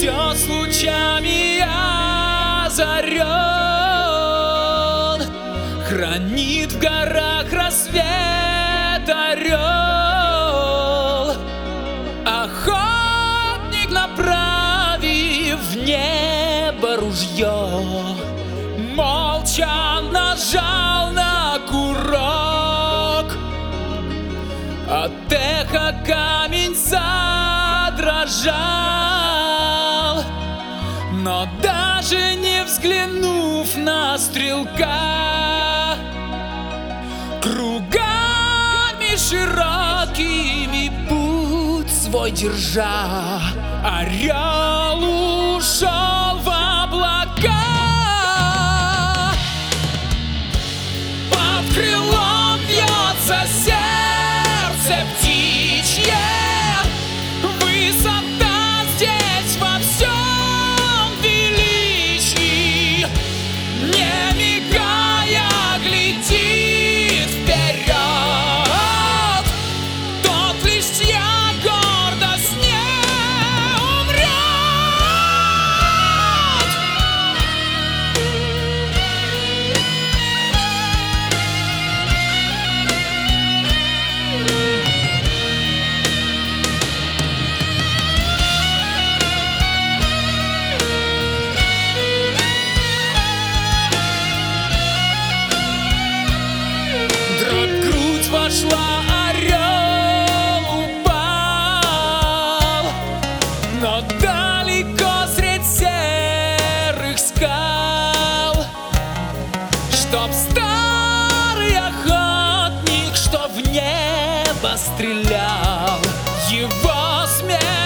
цветет с лучами озарен, хранит в горах рассвет орел. Охотник, направив в небо ружье, молча нажал на курок. От эха камень задрожал, но даже не взглянув на стрелка, кругами широкими путь свой держа, орел ушел в облака. Под крылом бьется сердце птичье, высота здесь во всем величии, не мигая глядит вперед. Тот лишь, чья гордость не умрет. Дробь в грудь вошла, орел упал, но далеко средь серых скал, чтоб старый охотник, что в небо стрелял, его смерть